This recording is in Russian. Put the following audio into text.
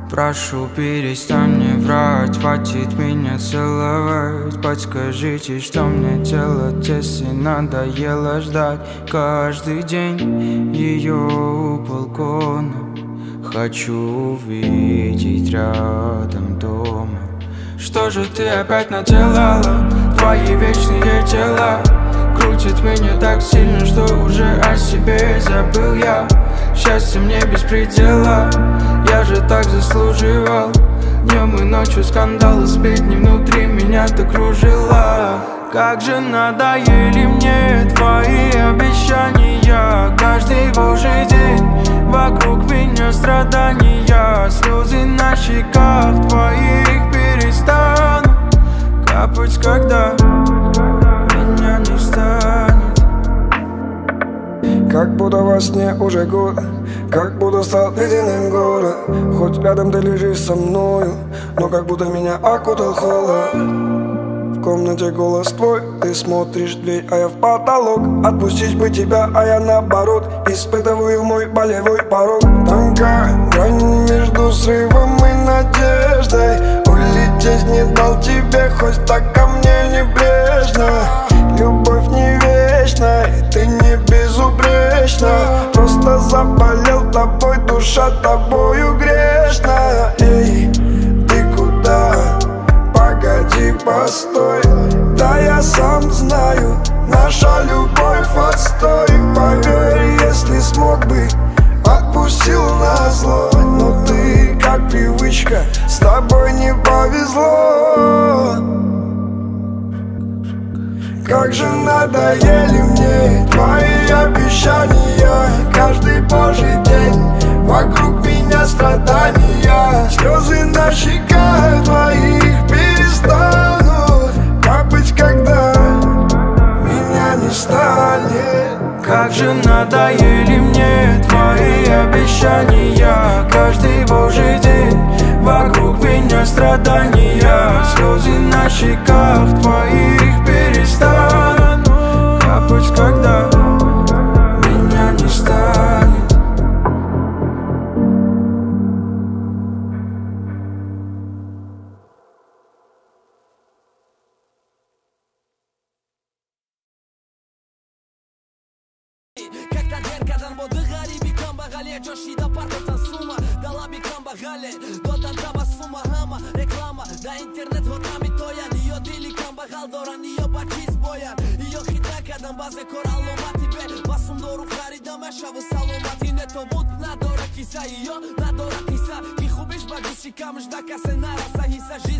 Прошу, перестань мне врать, хватит меня целовать. Подскажите, что мне делать, если надоело ждать каждый день ее у балкона. Хочу увидеть рядом дома. Что же ты опять наделала? Твои вечные дела крутят меня так сильно, что уже о себе забыл я. Счастье мне без предела, я же так заслуживал. Днем и ночью скандалы, сплетни внутри меня ты кружила. Как же надоели мне твои обещания. Каждый божий день вокруг меня страдания. Слезы на щеках твоих перестанут капать, когда меня не станет. Как будто во сне уже год, как будто стал ледяным город. Хоть рядом ты лежишь со мною, но как будто меня окутал холод. В комнате голос твой, ты смотришь в дверь, а я в потолок. Отпустить бы тебя, а я наоборот испытываю мой болевой порог. Тонкая грань между срывом и надеждой. Улететь не дал тебе, хоть так ко мне небрежно. Любовь не вечна, и ты не безупречна. Просто заболел тобой, душа тобою грешна. Эй, ты куда? Погоди, постой. Да я сам знаю, наша любовь отстой. Поверь, если смог бы, отпустил назло. Но ты, как привычка, с тобой не повезло. Как же надоели мне твои обещания. Каждый божий день вокруг меня страдания. Слезы на щеках твоих перестанут капать, когда меня не станет. Как же надоели мне твои обещания. Каждый божий день вокруг меня страдания. Слезы на щеках твоих перестанут капать, когда меня не станет. Kadang bodoh garibi kambagale Joshida partotan suma Dalabi kambagale Dodan tabassuma hama reklama Da internet hotami tojan Io dili kambagal doran Io bačiz bojan Io hita kadam baze korallo mati be Basum doru haridam aşavı salomati Ne to but nadora kisa Io nadora kisa Ki hubiš bagusi kamuš da ka se narasa hisa